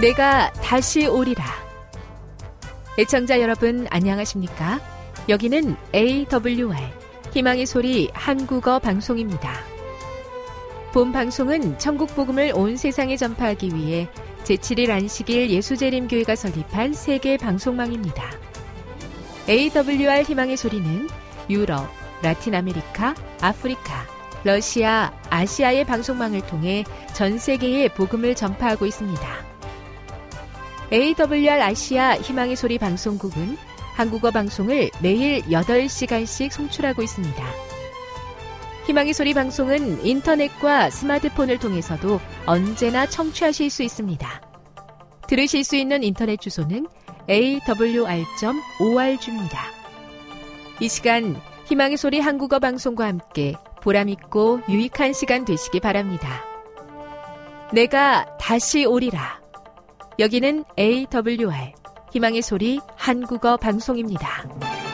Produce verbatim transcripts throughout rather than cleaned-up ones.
내가 다시 오리라. 애청자 여러분 안녕하십니까? 여기는 에이더블유알 희망의 소리 한국어 방송입니다. 본 방송은 천국 복음을 온 세상에 전파하기 위해 제칠 일 안식일 예수재림교회가 설립한 세계 방송망입니다. 에이더블유알 희망의 소리는 유럽, 라틴 아메리카, 아프리카, 러시아, 아시아의 방송망을 통해 전 세계에 복음을 전파하고 있습니다. 에이더블유알 아시아 희망의 소리 방송국은 한국어 방송을 매일 여덟 시간씩 송출하고 있습니다. 희망의 소리 방송은 인터넷과 스마트폰을 통해서도 언제나 청취하실 수 있습니다. 들으실 수 있는 인터넷 주소는 에이더블유알 닷 오알지입니다. 이 시간 희망의 소리 한국어 방송과 함께 보람있고 유익한 시간 되시기 바랍니다. 내가 다시 오리라. 여기는 에이더블유알 희망의 소리 한국어 방송입니다.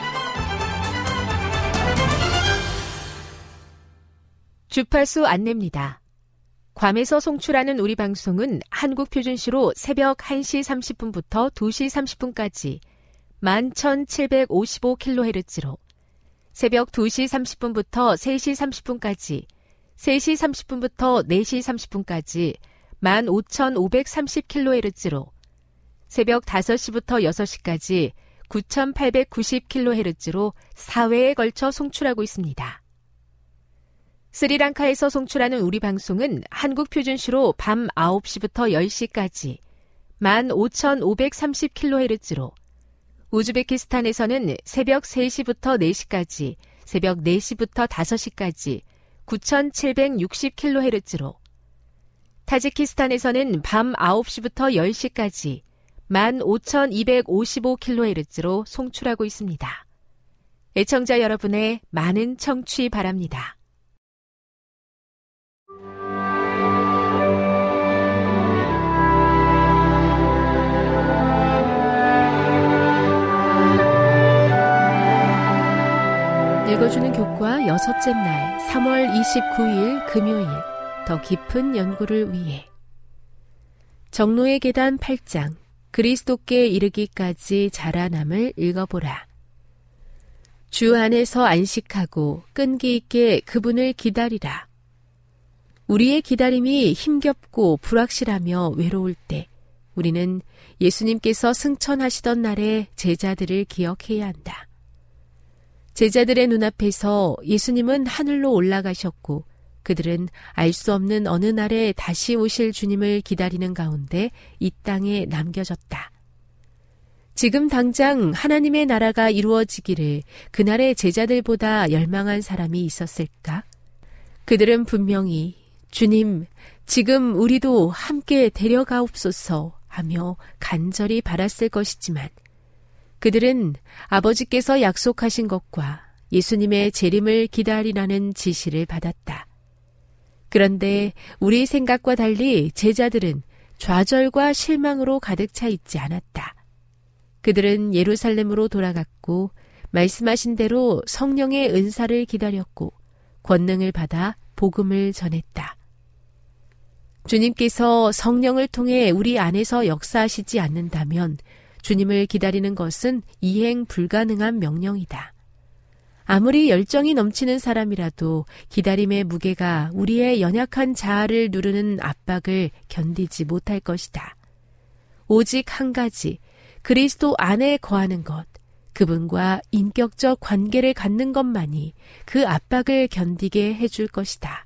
주파수 안내입니다. 괌에서 송출하는 우리 방송은 한국 표준시로 새벽 한 시 삼십 분부터 두 시 삼십 분까지 만 천칠백오십오 킬로헤르츠로, 새벽 두 시 삼십 분부터 세 시 삼십 분까지, 세 시 삼십 분부터 네 시 삼십 분까지 만 오천오백삼십 킬로헤르츠로, 새벽 다섯 시부터 여섯 시까지 구천팔백구십 킬로헤르츠로 사 회에 걸쳐 송출하고 있습니다. 스리랑카에서 송출하는 우리 방송은 한국 표준시로 밤 아홉 시부터 열 시까지 만 오천오백삼십 킬로헤르츠로, 우즈베키스탄에서는 새벽 세 시부터 네 시까지, 새벽 네 시부터 다섯 시까지 구천칠백육십 킬로헤르츠로, 타지키스탄에서는 밤 아홉 시부터 열 시까지 만 오천이백오십오 킬로헤르츠로 송출하고 있습니다. 애청자 여러분의 많은 청취 바랍니다. 읽어주는 교과 여섯째 날 삼월 이십구일 금요일, 더 깊은 연구를 위해 정로의 계단 팔 장 그리스도께 이르기까지 자라남을 읽어보라. 주 안에서 안식하고 끈기 있게 그분을 기다리라. 우리의 기다림이 힘겹고 불확실하며 외로울 때 우리는 예수님께서 승천하시던 날의 제자들을 기억해야 한다. 제자들의 눈앞에서 예수님은 하늘로 올라가셨고 그들은 알 수 없는 어느 날에 다시 오실 주님을 기다리는 가운데 이 땅에 남겨졌다. 지금 당장 하나님의 나라가 이루어지기를 그날의 제자들보다 열망한 사람이 있었을까? 그들은 분명히 주님, 지금 우리도 함께 데려가옵소서 하며 간절히 바랐을 것이지만 그들은 아버지께서 약속하신 것과 예수님의 재림을 기다리라는 지시를 받았다. 그런데 우리 생각과 달리 제자들은 좌절과 실망으로 가득 차 있지 않았다. 그들은 예루살렘으로 돌아갔고 말씀하신 대로 성령의 은사를 기다렸고 권능을 받아 복음을 전했다. 주님께서 성령을 통해 우리 안에서 역사하시지 않는다면 주님을 기다리는 것은 이행 불가능한 명령이다. 아무리 열정이 넘치는 사람이라도 기다림의 무게가 우리의 연약한 자아를 누르는 압박을 견디지 못할 것이다. 오직 한 가지, 그리스도 안에 거하는 것, 그분과 인격적 관계를 갖는 것만이 그 압박을 견디게 해줄 것이다.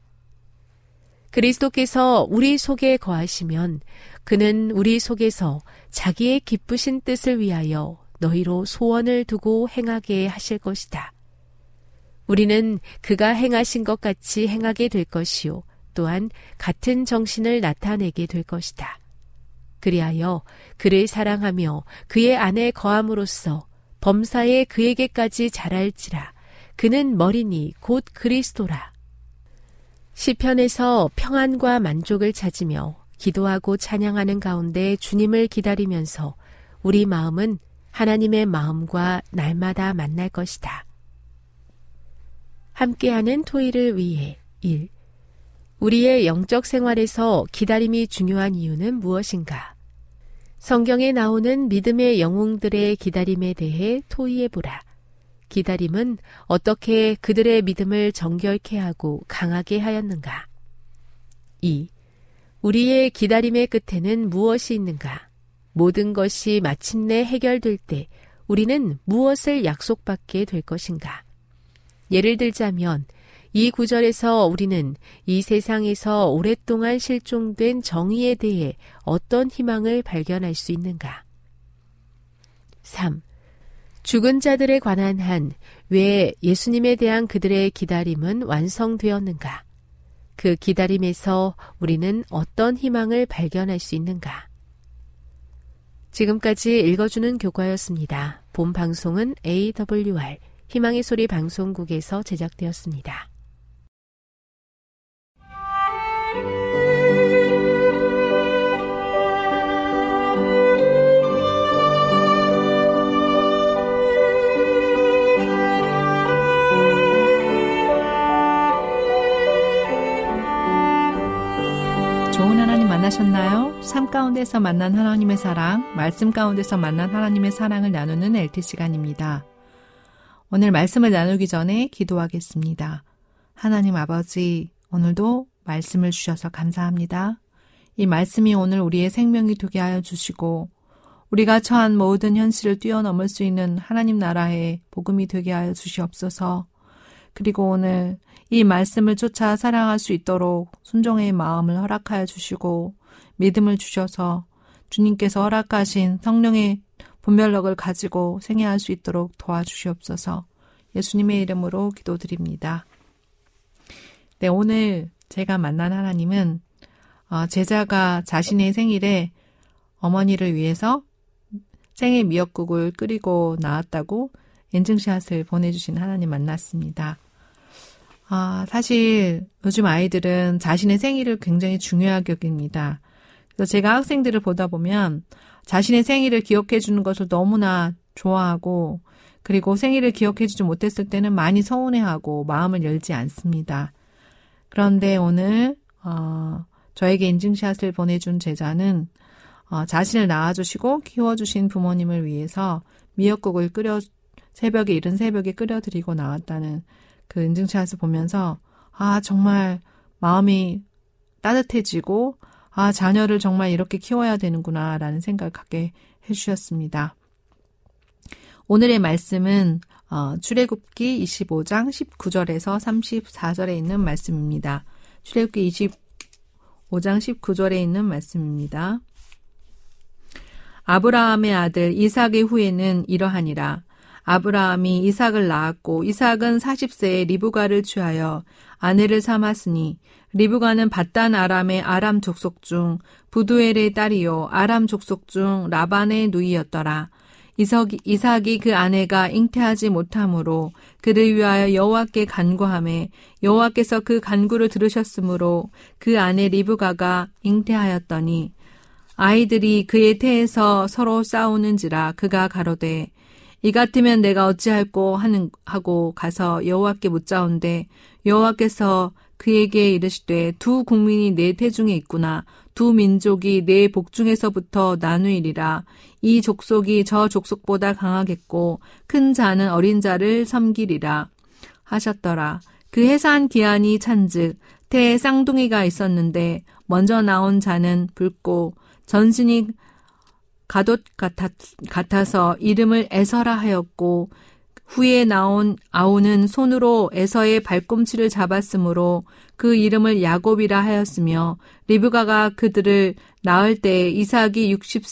그리스도께서 우리 속에 거하시면 그는 우리 속에서 자기의 기쁘신 뜻을 위하여 너희로 소원을 두고 행하게 하실 것이다. 우리는 그가 행하신 것 같이 행하게 될 것이요, 또한 같은 정신을 나타내게 될 것이다. 그리하여 그를 사랑하며 그의 안에 거함으로써 범사에 그에게까지 자랄지라. 그는 머리니 곧 그리스도라. 시편에서 평안과 만족을 찾으며 기도하고 찬양하는 가운데 주님을 기다리면서 우리 마음은 하나님의 마음과 날마다 만날 것이다. 함께하는 토의를 위해 일. 우리의 영적 생활에서 기다림이 중요한 이유는 무엇인가? 성경에 나오는 믿음의 영웅들의 기다림에 대해 토의해보라. 기다림은 어떻게 그들의 믿음을 정결케 하고 강하게 하였는가? 이. 우리의 기다림의 끝에는 무엇이 있는가? 모든 것이 마침내 해결될 때 우리는 무엇을 약속받게 될 것인가? 예를 들자면 이 구절에서 우리는 이 세상에서 오랫동안 실종된 정의에 대해 어떤 희망을 발견할 수 있는가? 삼. 죽은 자들에 관한 한 왜 예수님에 대한 그들의 기다림은 완성되었는가? 그 기다림에서 우리는 어떤 희망을 발견할 수 있는가? 지금까지 읽어주는 교과였습니다. 본 방송은 에이더블유알 희망의 소리 방송국에서 제작되었습니다. 좋은 하나님 만나셨나요? 삶 가운데서 만난 하나님의 사랑, 말씀 가운데서 만난 하나님의 사랑을 나누는 엘티 시간입니다. 오늘 말씀을 나누기 전에 기도하겠습니다. 하나님 아버지, 오늘도 말씀을 주셔서 감사합니다. 이 말씀이 오늘 우리의 생명이 되게 하여 주시고 우리가 처한 모든 현실을 뛰어넘을 수 있는 하나님 나라의 복음이 되게 하여 주시옵소서. 그리고 오늘 이 말씀을 쫓아 사랑할 수 있도록 순종의 마음을 허락하여 주시고 믿음을 주셔서 주님께서 허락하신 성령의 분별력을 가지고 생애할 수 있도록 도와주시옵소서. 예수님의 이름으로 기도드립니다. 네, 오늘 제가 만난 하나님은 제자가 자신의 생일에 어머니를 위해서 생일 미역국을 끓이고 나왔다고 인증샷을 보내주신 하나님 만났습니다. 아, 사실 요즘 아이들은 자신의 생일을 굉장히 중요하게 여깁니다. 그래서 제가 학생들을 보다 보면 자신의 생일을 기억해 주는 것을 너무나 좋아하고 그리고 생일을 기억해 주지 못했을 때는 많이 서운해하고 마음을 열지 않습니다. 그런데 오늘 어, 저에게 인증샷을 보내준 제자는 어, 자신을 낳아주시고 키워주신 부모님을 위해서 미역국을 끓여 새벽에 이른 새벽에 끓여드리고 나왔다는 그 인증샷을 보면서 아 정말 마음이 따뜻해지고 아 자녀를 정말 이렇게 키워야 되는구나 라는 생각을 갖게 해주셨습니다. 오늘의 말씀은 어, 출애굽기 이십오 장 십구 절에서 삼십사 절에 있는 말씀입니다. 출애굽기 이십오 장 십구 절에 있는 말씀입니다. 아브라함의 아들 이삭의 후예는 이러하니라. 아브라함이 이삭을 낳았고 이삭은 사십 세에 리브가를 취하여 아내를 삼았으니 리브가는 밧단 아람의 아람 족속 중 부두엘의 딸이요 아람 족속 중 라반의 누이였더라. 이삭이, 이삭이 그 아내가 잉태하지 못하므로 그를 위하여 여호와께 간구하매 여호와께서 그 간구를 들으셨으므로 그 아내 리브가가 잉태하였더니 아이들이 그의 태에서 서로 싸우는지라 그가 가로되 이 같으면 내가 어찌할꼬 하는 하고 가서 여호와께 묻자온대 여호와께서 그에게 이르시되 두 국민이 내 태중에 있구나 두 민족이 내 복중에서부터 나누이리라 이 족속이 저 족속보다 강하겠고 큰 자는 어린 자를 섬기리라 하셨더라. 그 해산 기한이 찬즉 태에 쌍둥이가 있었는데 먼저 나온 자는 붉고 전신이 가돛 같았, 같아서 이름을 에서라 하였고 후에 나온 아우는 손으로 에서의 발꿈치를 잡았으므로 그 이름을 야곱이라 하였으며 리브가가 그들을 낳을 때 이삭이 육십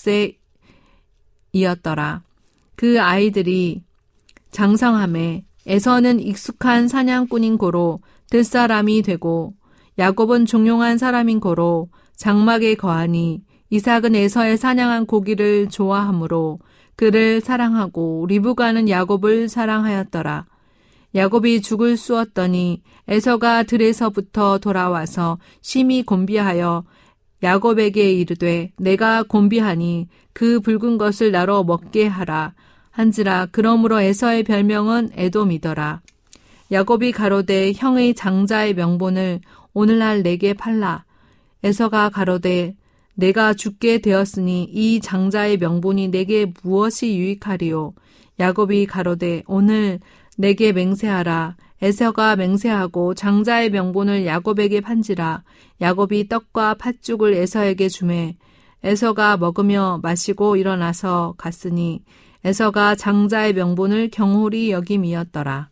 세이었더라. 그 아이들이 장성함에 에서는 익숙한 사냥꾼인 고로 들사람이 되고 야곱은 종용한 사람인 고로 장막에 거하니 이삭은 에서의 사냥한 고기를 좋아하므로 그를 사랑하고 리브가는 야곱을 사랑하였더라. 야곱이 죽을 쑤었더니 에서가 들에서부터 돌아와서 심히 곤비하여 야곱에게 이르되 내가 곤비하니 그 붉은 것을 나로 먹게 하라 한지라. 그러므로 에서의 별명은 에돔이더라. 야곱이 가로되 형의 장자의 명분을 오늘날 내게 팔라. 에서가 가로되 내가 죽게 되었으니 이 장자의 명분이 내게 무엇이 유익하리요? 야곱이 가로되 오늘 내게 맹세하라. 에서가 맹세하고 장자의 명분을 야곱에게 판지라. 야곱이 떡과 팥죽을 에서에게 주매 에서가 먹으며 마시고 일어나서 갔으니 에서가 장자의 명분을 경홀히 여김이었더라.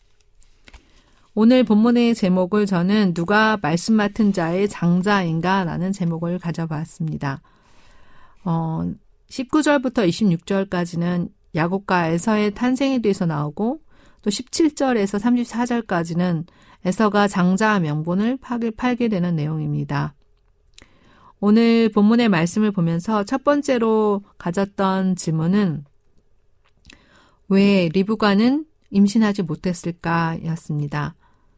오늘 본문의 제목을 저는 누가 말씀 맡은 자의 장자인가 라는 제목을 가져봤습니다. 어, 십구 절부터 이십육 절까지는 야곱과 에서의 탄생에 대해서 나오고 또 십칠 절에서 삼십사 절까지는 에서가 장자 명분을 팔게 되는 내용입니다. 오늘 본문의 말씀을 보면서 첫 번째로 가졌던 질문은 왜 리브가는 임신하지 못했을까였습니다.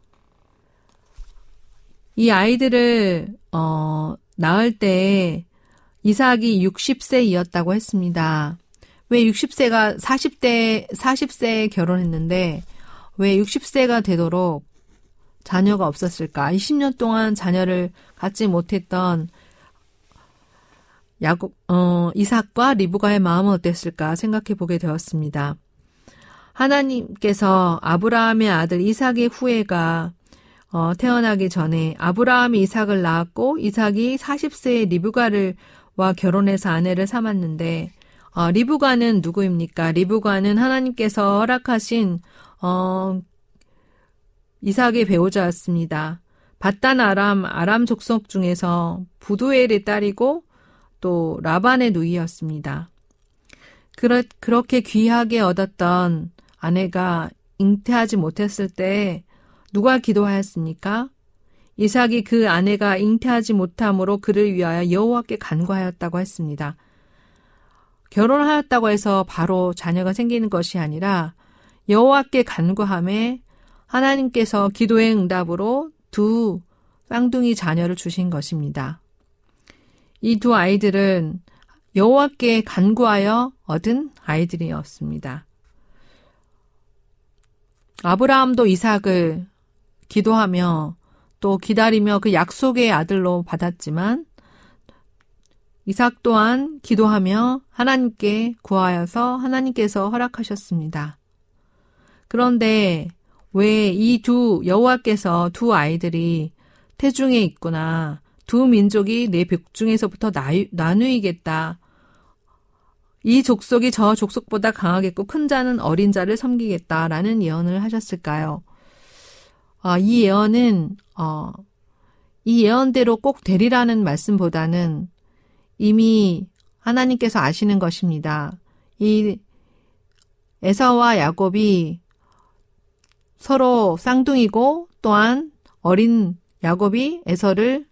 이 아이들을 어, 낳을 때 이삭이 육십 세이었다고 했습니다. 왜 육십 세가 사십 대, 사십 세에 결혼했는데 왜 육십 세가 되도록 자녀가 없었을까? 이십 년 동안 자녀를 갖지 못했던 야곱, 어, 이삭과 리브가의 마음은 어땠을까 생각해 보게 되었습니다. 하나님께서 아브라함의 아들 이삭의 후예가 어, 태어나기 전에 아브라함이 이삭을 낳았고 이삭이 사십 세에 리브가를 와 결혼해서 아내를 삼았는데 어, 리브가는 누구입니까? 리브가는 하나님께서 허락하신 어, 이삭의 배우자였습니다. 바단 아람 아람 족속 중에서 부두엘의 딸이고 또 라반의 누이였습니다. 그렇, 그렇게 귀하게 얻었던 아내가 잉태하지 못했을 때 누가 기도하였습니까? 이삭이 그 아내가 잉태하지 못함으로 그를 위하여 여호와께 간구하였다고 했습니다. 결혼하였다고 해서 바로 자녀가 생기는 것이 아니라 여호와께 간구함에 하나님께서 기도의 응답으로 두 쌍둥이 자녀를 주신 것입니다. 이 두 아이들은 여호와께 간구하여 얻은 아이들이었습니다. 아브라함도 이삭을 기도하며 또 기다리며 그 약속의 아들로 받았지만 이삭 또한 기도하며 하나님께 구하여서 하나님께서 허락하셨습니다. 그런데 왜 이 두 여호와께서 두 아이들이 태중에 있구나. 두 민족이 내 백중에서부터 나누이겠다. 이 족속이 저 족속보다 강하겠고 큰 자는 어린 자를 섬기겠다라는 예언을 하셨을까요? 어, 이 예언은 어, 이 예언대로 꼭 되리라는 말씀보다는 이미 하나님께서 아시는 것입니다. 이 에서와 야곱이 서로 쌍둥이고 또한 어린 야곱이 에서를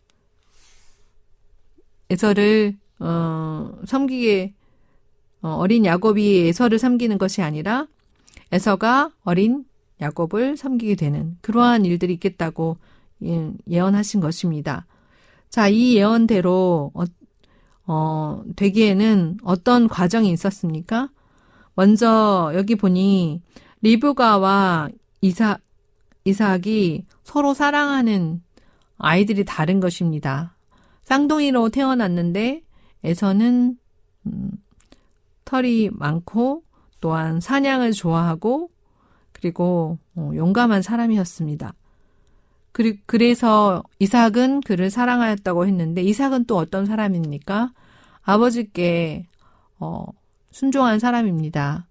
에서를 어, 섬기게 어, 어린 야곱이 에서를 섬기는 것이 아니라 에서가 어린 야곱을 섬기게 되는 그러한 일들이 있겠다고 예, 예언하신 것입니다. 자, 이 예언대로 어, 어, 되기에는 어떤 과정이 있었습니까? 먼저 여기 보니 리브가와 이삭, 이삭이 서로 사랑하는 아이들이 다른 것입니다. 쌍둥이로 태어났는데 에서는 음, 털이 많고 또한 사냥을 좋아하고 그리고 어, 용감한 사람이었습니다. 그리, 그래서 이삭은 그를 사랑하였다고 했는데 이삭은 또 어떤 사람입니까? 아버지께 어, 순종한 사람입니다.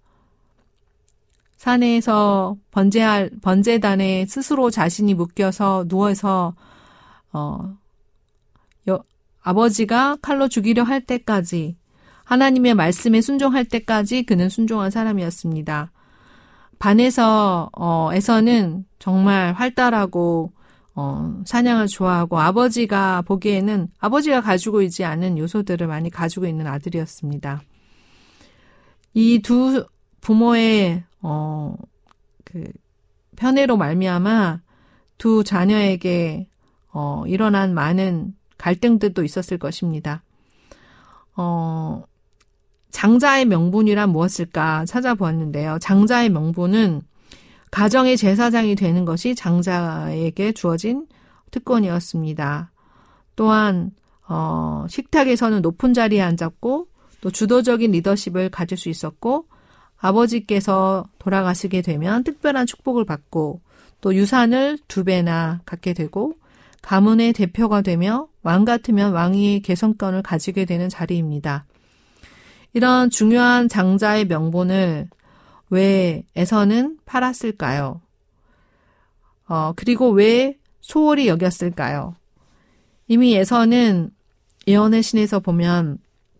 산에서 번제할, 번제단에 스스로 자신이 묶여서 누워서 어, 여, 아버지가 칼로 죽이려 할 때까지 하나님의 말씀에 순종할 때까지 그는 순종한 사람이었습니다. 반에서 어, 에서는 정말 활달하고 어, 사냥을 좋아하고 아버지가 보기에는 아버지가 가지고 있지 않은 요소들을 많이 가지고 있는 아들이었습니다. 이 두 부모의 어, 그 편애로 말미암아 두 자녀에게 어, 일어난 많은 갈등들도 있었을 것입니다. 어, 장자의 명분이란 무엇일까 찾아보았는데요. 장자의 명분은 가정의 제사장이 되는 것이 장자에게 주어진 특권이었습니다. 또한 어, 식탁에서는 높은 자리에 앉았고 또 주도적인 리더십을 가질 수 있었고 아버지께서 돌아가시게 되면 특별한 축복을 받고 또 유산을 두 배나 갖게 되고 가문의 대표가 되며 왕 같으면 왕위의 개선권을 가지게 되는 자리입니다. 이런 중요한 장자의 명분을 왜 에서는 팔았을까요? 어, 그리고 왜 소홀히 여겼을까요? 이미 에서는 예언의 신에서 보면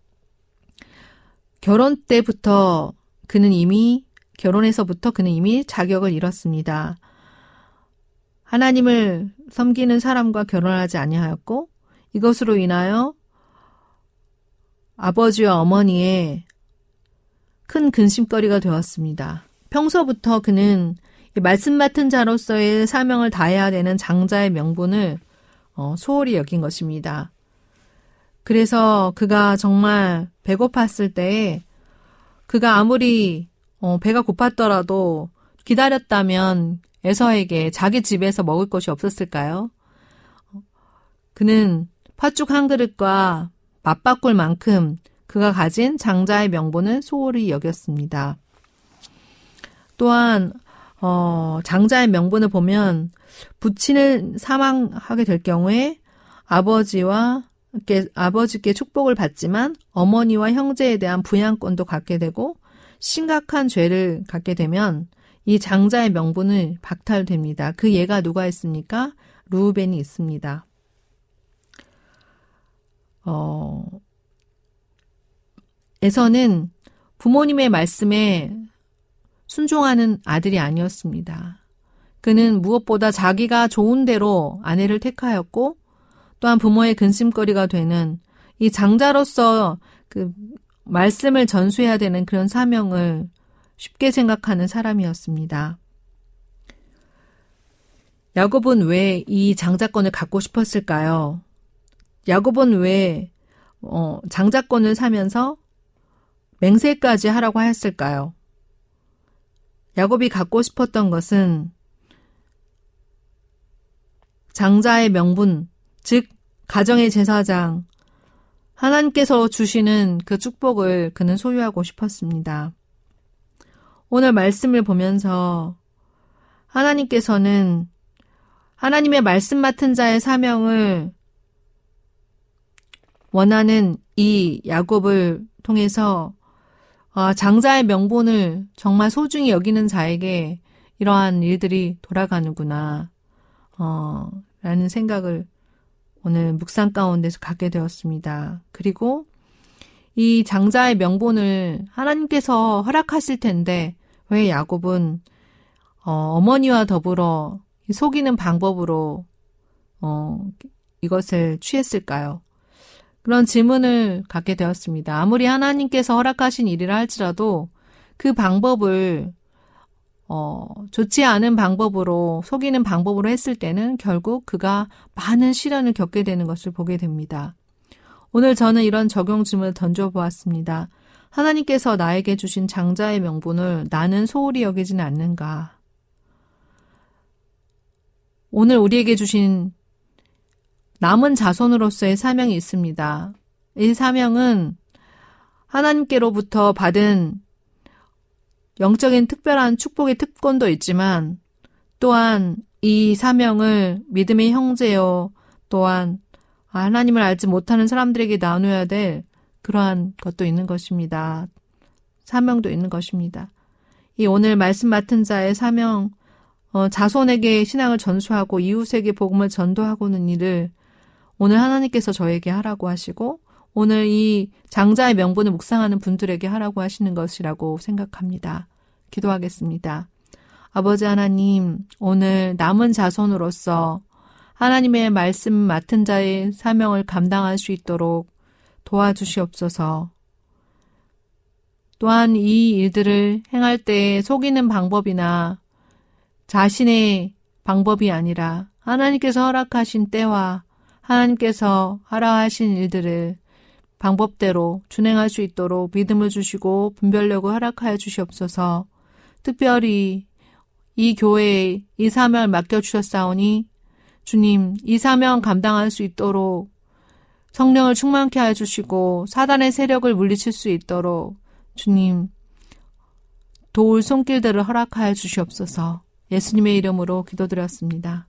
결혼 때부터 그는 이미 결혼에서부터 그는 이미 자격을 잃었습니다. 하나님을 섬기는 사람과 결혼하지 아니하였고 이것으로 인하여 아버지와 어머니의 큰 근심거리가 되었습니다. 평소부터 그는 말씀 맡은 자로서의 사명을 다해야 되는 장자의 명분을 소홀히 여긴 것입니다. 그래서 그가 정말 배고팠을 때에 그가 아무리 배가 고팠더라도 기다렸다면 에서에게 자기 집에서 먹을 것이 없었을까요? 그는 팥죽 한 그릇과 맞바꿀 만큼 그가 가진 장자의 명분을 소홀히 여겼습니다. 또한 어, 장자의 명분을 보면 부친을 사망하게 될 경우에 아버지와 아버지께 축복을 받지만 어머니와 형제에 대한 부양권도 갖게 되고 심각한 죄를 갖게 되면 이 장자의 명분은 박탈됩니다. 그 예가 누가 있습니까? 르우벤이 있습니다. 어, 에서는 부모님의 말씀에 순종하는 아들이 아니었습니다. 그는 무엇보다 자기가 좋은 대로 아내를 택하였고 또한 부모의 근심거리가 되는 이 장자로서 그 말씀을 전수해야 되는 그런 사명을 쉽게 생각하는 사람이었습니다. 야곱은 왜 이 장자권을 갖고 싶었을까요? 야곱은 왜 어, 장자권을 사면서 맹세까지 하라고 하였을까요? 야곱이 갖고 싶었던 것은 장자의 명분, 즉 가정의 제사장, 하나님께서 주시는 그 축복을 그는 소유하고 싶었습니다. 오늘 말씀을 보면서 하나님께서는 하나님의 말씀 맡은 자의 사명을 원하는 이 야곱을 통해서 장자의 명분을 정말 소중히 여기는 자에게 이러한 일들이 돌아가는구나 어, 라는 생각을 오늘 묵상 가운데서 갖게 되었습니다. 그리고 이 장자의 명분을 하나님께서 허락하실 텐데 왜 야곱은 어, 어머니와 더불어 속이는 방법으로 어, 이것을 취했을까요? 그런 질문을 갖게 되었습니다. 아무리 하나님께서 허락하신 일이라 할지라도 그 방법을 어, 좋지 않은 방법으로 속이는 방법으로 했을 때는 결국 그가 많은 시련을 겪게 되는 것을 보게 됩니다. 오늘 저는 이런 적용 질문을 던져보았습니다. 하나님께서 나에게 주신 장자의 명분을 나는 소홀히 여기지는 않는가? 오늘 우리에게 주신 남은 자손으로서의 사명이 있습니다. 이 사명은 하나님께로부터 받은 영적인 특별한 축복의 특권도 있지만 또한 이 사명을 믿음의 형제요 또한 하나님을 알지 못하는 사람들에게 나누어야 될 그러한 것도 있는 것입니다. 사명도 있는 것입니다. 이 오늘 말씀 맡은 자의 사명, 어, 자손에게 신앙을 전수하고 이웃에게 복음을 전도하고는 일을 오늘 하나님께서 저에게 하라고 하시고 오늘 이 장자의 명분을 묵상하는 분들에게 하라고 하시는 것이라고 생각합니다. 기도하겠습니다. 아버지 하나님, 오늘 남은 자손으로서 하나님의 말씀 맡은 자의 사명을 감당할 수 있도록 도와주시옵소서. 또한 이 일들을 행할 때 속이는 방법이나 자신의 방법이 아니라 하나님께서 허락하신 때와 하나님께서 하라 하신 일들을 방법대로 준행할 수 있도록 믿음을 주시고 분별력을 허락하여 주시옵소서. 특별히 이 교회에 이 사명을 맡겨주셨사오니 주님 이 사명 감당할 수 있도록 성령을 충만케 해주시고 사단의 세력을 물리칠 수 있도록 주님 도울 손길들을 허락하여 주시옵소서. 예수님의 이름으로 기도드렸습니다.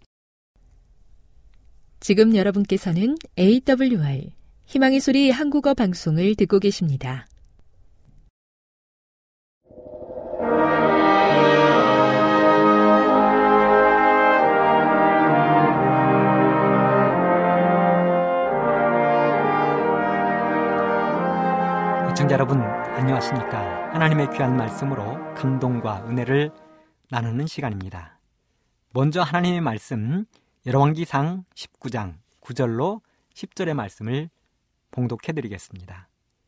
지금 여러분께서는 에이더블유알 희망의 소리 한국어 방송을 듣고 계십니다. 시청자 여러분, 안녕하십니까? 하나님의 귀한 말씀으로 감동과 은혜를 나누는 시간입니다. 먼저 하나님의 말씀 열왕기상 십구 장 구 절로 십 절의 말씀을 봉독해드리겠습니다.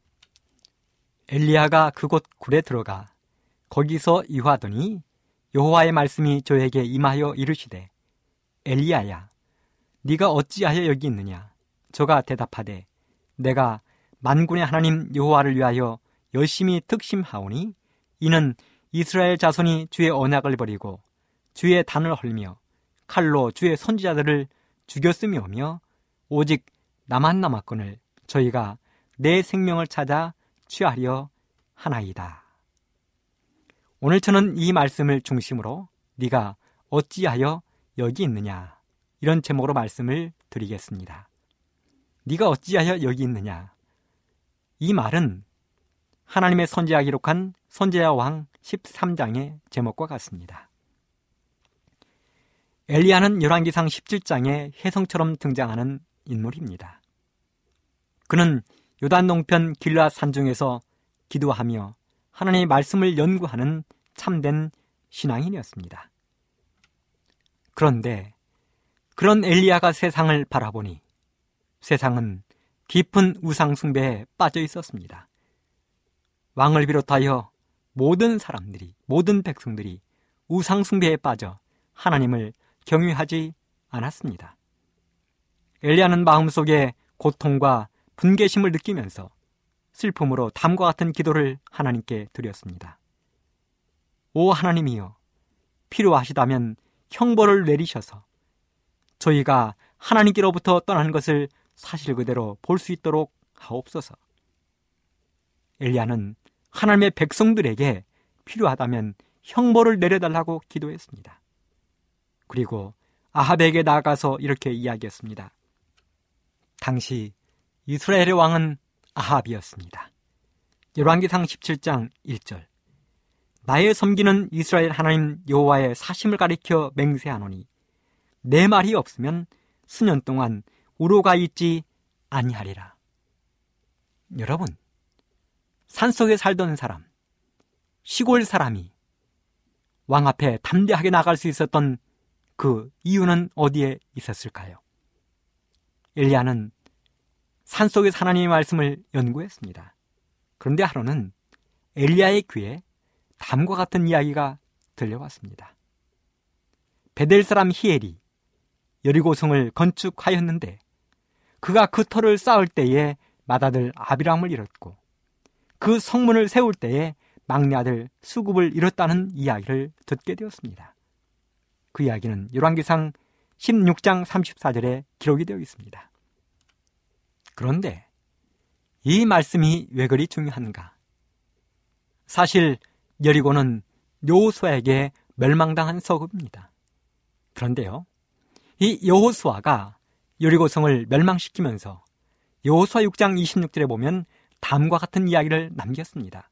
엘리야가 그곳 굴에 들어가 거기서 이화하더니 여호와의 말씀이 저에게 임하여 이르시되, 엘리야야, 네가 어찌하여 여기 있느냐? 저가 대답하되, 내가 만군의 하나님 여호와를 위하여 열심히 특심하오니 이는 이스라엘 자손이 주의 언약을 버리고 주의 단을 헐며 칼로 주의 선지자들을 죽였음이오며 오직 나만 남았거늘 저희가 내 생명을 찾아 취하려 하나이다. 오늘 저는 이 말씀을 중심으로 네가 어찌하여 여기 있느냐, 이런 제목으로 말씀을 드리겠습니다. 네가 어찌하여 여기 있느냐, 이 말은 하나님의 선지자가 기록한 선지자 왕 십삼 장의 제목과 같습니다. 엘리야는 열왕기상 십칠 장에 혜성처럼 등장하는 인물입니다. 그는 요단 동편 길앗 산중에서 기도하며 하나님의 말씀을 연구하는 참된 신앙인이었습니다. 그런데 그런 엘리야가 세상을 바라보니 세상은 깊은 우상 숭배에 빠져 있었습니다. 왕을 비롯하여 모든 사람들이, 모든 백성들이 우상 숭배에 빠져 하나님을 경외하지 않았습니다. 엘리야는 마음속에 고통과 분개심을 느끼면서 슬픔으로 다음과 같은 기도를 하나님께 드렸습니다. 오 하나님이여, 필요하시다면 형벌을 내리셔서 저희가 하나님께로부터 떠난 것을 사실 그대로 볼 수 있도록 하옵소서. 엘리야는 하나님의 백성들에게 필요하다면 형벌을 내려달라고 기도했습니다. 그리고 아합에게 나아가서 이렇게 이야기했습니다. 당시 이스라엘의 왕은 아합이었습니다. 열왕기상 십칠 장 일 절, 나의 섬기는 이스라엘 하나님 여호와의 사심을 가리켜 맹세하노니 내 말이 없으면 수년 동안 우로가 있지 아니하리라. 여러분, 산속에 살던 사람, 시골 사람이 왕 앞에 담대하게 나갈 수 있었던 그 이유는 어디에 있었을까요? 엘리야는 산속에서 하나님의 말씀을 연구했습니다. 그런데 하루는 엘리야의 귀에 다음과 같은 이야기가 들려왔습니다. 베델 사람 히엘이 여리고성을 건축하였는데 그가 그 터를 쌓을 때에 맏아들 아비람을 잃었고 그 성문을 세울 때에 막내 아들 수굽을 잃었다는 이야기를 듣게 되었습니다. 그 이야기는 열왕기상 십육 장 삼십사 절에 기록이 되어 있습니다. 그런데 이 말씀이 왜 그리 중요한가? 사실 여리고는 여호수아에게 멸망당한 서급입니다. 그런데요, 이 여호수아가 여리고성을 멸망시키면서 여호수아 육 장 이십육 절에 보면 다음과 같은 이야기를 남겼습니다.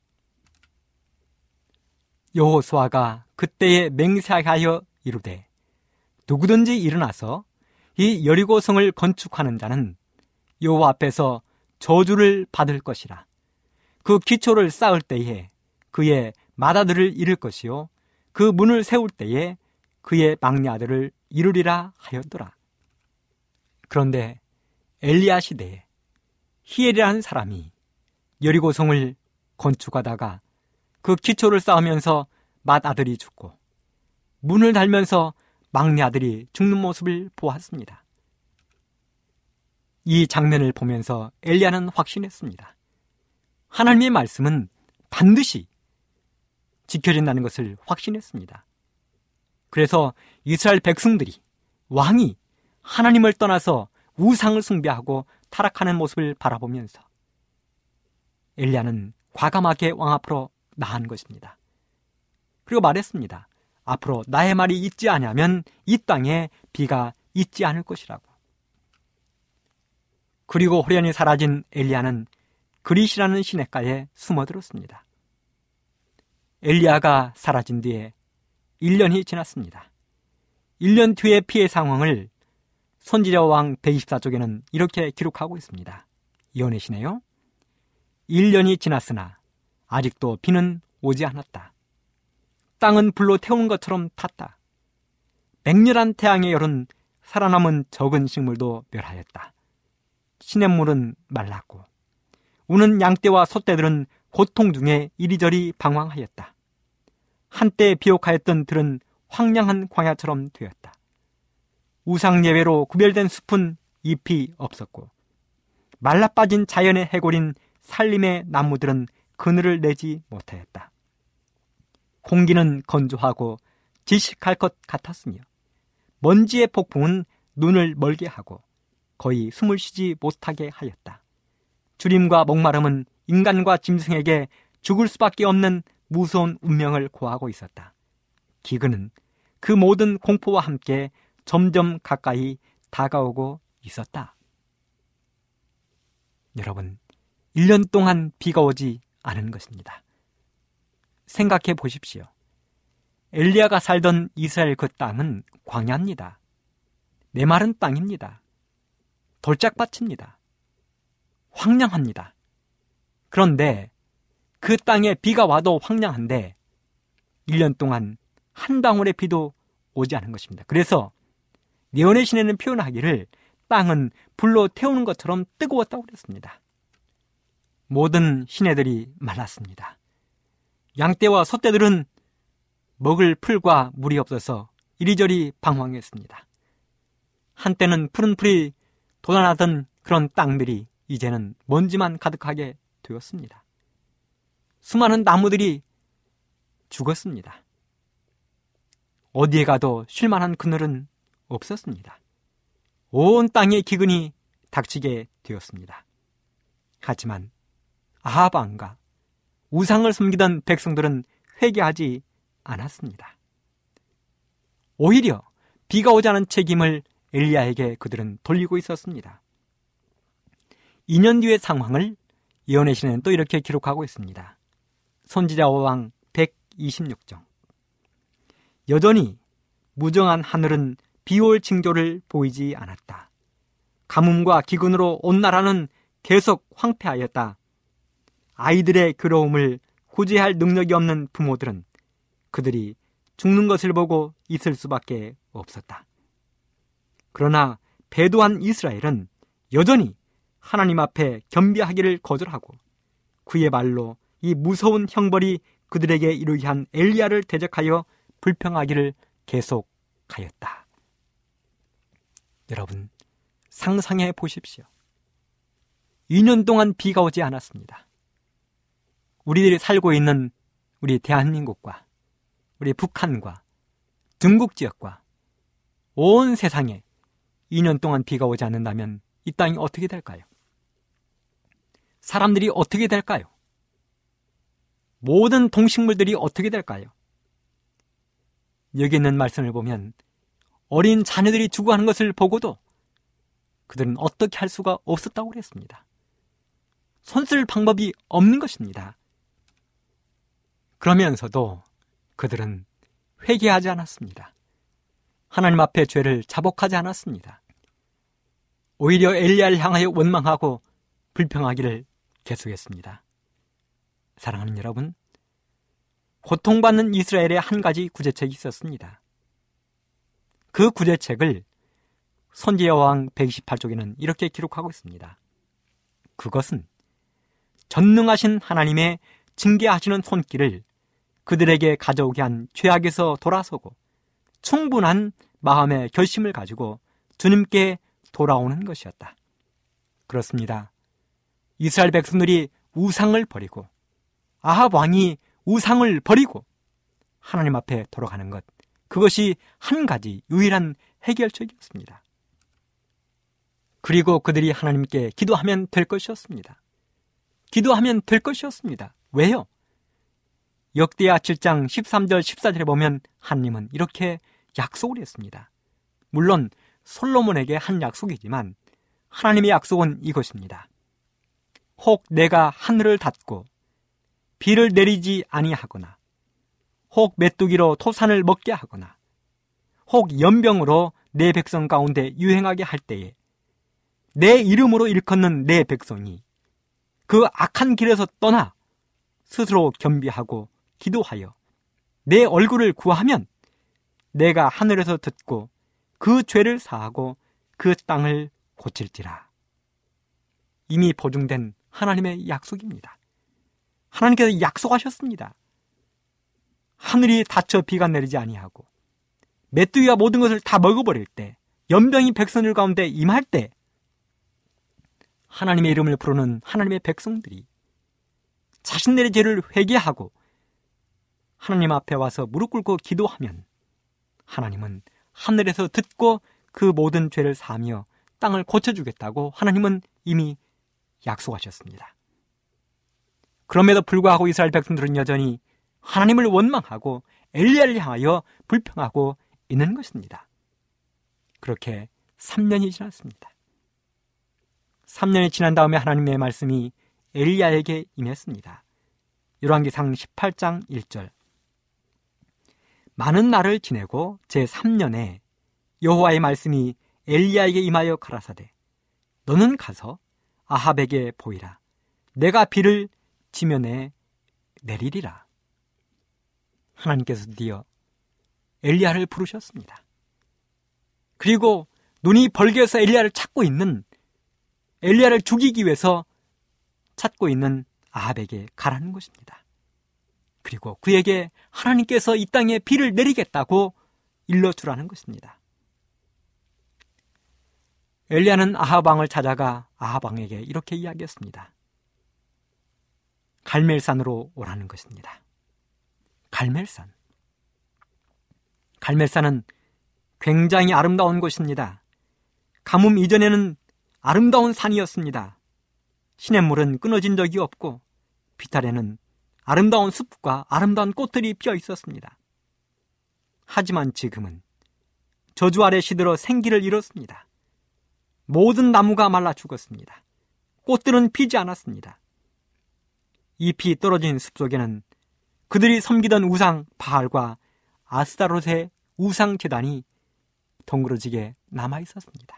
여호수아가 그때에 맹세하여 이르되 누구든지 일어나서 이 여리고성을 건축하는 자는 여호와 앞에서 저주를 받을 것이라. 그 기초를 쌓을 때에 그의 맏아들을 잃을 것이요 그 문을 세울 때에 그의 막내 아들을 이루리라 하였더라. 그런데 엘리야 시대에 히엘이라는 사람이 여리고성을 건축하다가 그 기초를 쌓으면서 맏아들이 죽고 문을 달면서 막내 아들이 죽는 모습을 보았습니다. 이 장면을 보면서 엘리야는 확신했습니다. 하나님의 말씀은 반드시 지켜진다는 것을 확신했습니다. 그래서 이스라엘 백성들이, 왕이 하나님을 떠나서 우상을 숭배하고 타락하는 모습을 바라보면서 엘리야는 과감하게 왕 앞으로 나간 것입니다. 그리고 말했습니다. 앞으로 나의 말이 있지 아니하면 이 땅에 비가 있지 않을 것이라고. 그리고 호련히 사라진 엘리야는 그릿이라는 시냇가에 숨어들었습니다. 엘리야가 사라진 뒤에 일 년이 지났습니다. 일 년 뒤의 피해 상황을 선지자 왕 백이십사 쪽에는 이렇게 기록하고 있습니다. 이어내시네요. 일 년이 지났으나 아직도 비는 오지 않았다. 땅은 불로 태운 것처럼 탔다. 맹렬한 태양의 열은 살아남은 적은 식물도 멸하였다. 시냇물은 말랐고 우는 양떼와 소떼들은 고통 중에 이리저리 방황하였다. 한때 비옥하였던 들은 황량한 광야처럼 되었다. 우상예배로 구별된 숲은 잎이 없었고 말라빠진 자연의 해골인 산림의 나무들은 그늘을 내지 못하였다. 공기는 건조하고 질식할 것 같았으며 먼지의 폭풍은 눈을 멀게 하고 거의 숨을 쉬지 못하게 하였다. 주림과 목마름은 인간과 짐승에게 죽을 수밖에 없는 무서운 운명을 고하고 있었다. 기근은 그 모든 공포와 함께 점점 가까이 다가오고 있었다. 여러분, 일 년 동안 비가 오지 않은 것입니다. 생각해 보십시오. 엘리야가 살던 이스라엘 그 땅은 광야입니다. 메마른 땅입니다. 돌짝밭입니다. 황량합니다. 그런데 그 땅에 비가 와도 황량한데 일 년 동안 한 방울의 비도 오지 않은 것입니다. 그래서 예언의 시내는 표현하기를 땅은 불로 태우는 것처럼 뜨거웠다고 그랬습니다. 모든 시내들이 말랐습니다. 양떼와 소떼들은 먹을 풀과 물이 없어서 이리저리 방황했습니다. 한때는 푸른 풀이 돋아나던 그런 땅들이 이제는 먼지만 가득하게 되었습니다. 수많은 나무들이 죽었습니다. 어디에 가도 쉴만한 그늘은 없었습니다. 온 땅에 기근이 닥치게 되었습니다. 하지만 아합 왕과 우상을 섬기던 백성들은 회개하지 않았습니다. 오히려 비가 오지 않은 책임을 엘리야에게 그들은 돌리고 있었습니다. 이 년 뒤의 상황을 예언의 시는 또 이렇게 기록하고 있습니다. 선지자 왕 백이십육 장. 여전히 무정한 하늘은 비올 징조를 보이지 않았다. 가뭄과 기근으로 온 나라는 계속 황폐하였다. 아이들의 괴로움을 구제할 능력이 없는 부모들은 그들이 죽는 것을 보고 있을 수밖에 없었다. 그러나 배도한 이스라엘은 여전히 하나님 앞에 겸비하기를 거절하고 그의 말로 이 무서운 형벌이 그들에게 이르게 한 엘리야를 대적하여 불평하기를 계속하였다. 여러분, 상상해 보십시오. 이 년 동안 비가 오지 않았습니다. 우리들이 살고 있는 우리 대한민국과 우리 북한과 중국 지역과 온 세상에 이 년 동안 비가 오지 않는다면 이 땅이 어떻게 될까요? 사람들이 어떻게 될까요? 모든 동식물들이 어떻게 될까요? 여기 있는 말씀을 보면 어린 자녀들이 죽어가는 것을 보고도 그들은 어떻게 할 수가 없었다고 그랬습니다. 손쓸 방법이 없는 것입니다. 그러면서도 그들은 회개하지 않았습니다. 하나님 앞에 죄를 자복하지 않았습니다. 오히려 엘리야를 향하여 원망하고 불평하기를 계속했습니다. 사랑하는 여러분, 고통받는 이스라엘에 한 가지 구제책이 있었습니다. 그 구제책을 선지자 왕 백이십팔 쪽에는 이렇게 기록하고 있습니다. 그것은 전능하신 하나님의 징계하시는 손길을 그들에게 가져오게 한 죄악에서 돌아서고 충분한 마음의 결심을 가지고 주님께 돌아오는 것이었다. 그렇습니다. 이스라엘 백성들이 우상을 버리고 아합 왕이 우상을 버리고 하나님 앞에 돌아가는 것, 그것이 한 가지 유일한 해결책이었습니다. 그리고 그들이 하나님께 기도하면 될 것이었습니다. 기도하면 될 것이었습니다. 왜요? 역대하 칠 장 십삼 절 십사 절에 보면 하나님은 이렇게 약속을 했습니다. 물론 솔로몬에게 한 약속이지만 하나님의 약속은 이것입니다. 혹 내가 하늘을 닫고 비를 내리지 아니하거나 혹 메뚜기로 토산을 먹게 하거나 혹 연병으로 내 백성 가운데 유행하게 할 때에 내 이름으로 일컫는 내 백성이 그 악한 길에서 떠나 스스로 겸비하고 기도하여 내 얼굴을 구하면 내가 하늘에서 듣고 그 죄를 사하고 그 땅을 고칠지라. 이미 보증된 하나님의 약속입니다. 하나님께서 약속하셨습니다. 하늘이 닫혀 비가 내리지 아니하고 메뚜기가 모든 것을 다 먹어버릴 때, 연병이 백성들 가운데 임할 때 하나님의 이름을 부르는 하나님의 백성들이 자신들의 죄를 회개하고 하나님 앞에 와서 무릎 꿇고 기도하면 하나님은 하늘에서 듣고 그 모든 죄를 사하며 땅을 고쳐주겠다고 하나님은 이미 약속하셨습니다. 그럼에도 불구하고 이스라엘 백성들은 여전히 하나님을 원망하고 엘리야를 향하여 불평하고 있는 것입니다. 그렇게 삼 년이 지났습니다. 삼 년이 지난 다음에 하나님의 말씀이 엘리야에게 임했습니다. 열왕기상 십팔 장 일 절. 많은 날을 지내고 제삼 년에 여호와의 말씀이 엘리야에게 임하여 가라사대 너는 가서 아합에게 보이라. 내가 비를 지면에 내리리라. 하나님께서 드디어 엘리야를 부르셨습니다. 그리고 눈이 벌게서 엘리야를 찾고 있는, 엘리야를 죽이기 위해서 찾고 있는 아합에게 가라는 것입니다. 그리고 그에게 하나님께서 이 땅에 비를 내리겠다고 일러주라는 것입니다. 엘리야는 아합 왕을 찾아가 아합 왕에게 이렇게 이야기했습니다. 갈멜산으로 오라는 것입니다. 갈멜산. 갈멜산은 굉장히 아름다운 곳입니다. 가뭄 이전에는 아름다운 산이었습니다. 시냇물은 끊어진 적이 없고 비탈에는 아름다운 숲과 아름다운 꽃들이 피어 있었습니다. 하지만 지금은 저주 아래 시들어 생기를 잃었습니다. 모든 나무가 말라 죽었습니다. 꽃들은 피지 않았습니다. 잎이 떨어진 숲속에는 그들이 섬기던 우상 바알과 아스타롯의 우상 제단이 덩그러지게 남아 있었습니다.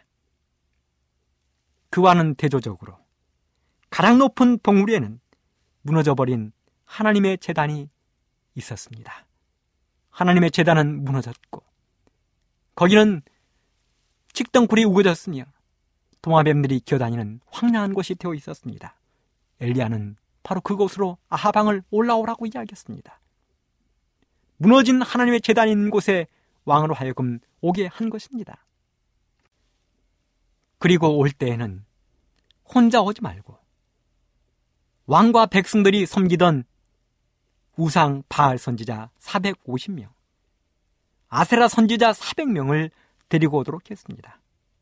그와는 대조적으로 가장 높은 봉우리에는 무너져버린 하나님의 제단이 있었습니다. 하나님의 제단은 무너졌고 거기는 칡덩굴이 우거졌으며 도마뱀들이 기어다니는 황량한 곳이 되어 있었습니다. 엘리야는 바로 그곳으로 아합 왕을 올라오라고 이야기했습니다. 무너진 하나님의 제단이 있는 곳에 왕으로 하여금 오게 한 것입니다. 그리고 올 때에는 혼자 오지 말고 왕과 백성들이 섬기던 우상 바알 선지자 사백오십 명, 아세라 선지자 사백 명을 데리고 오도록 했습니다.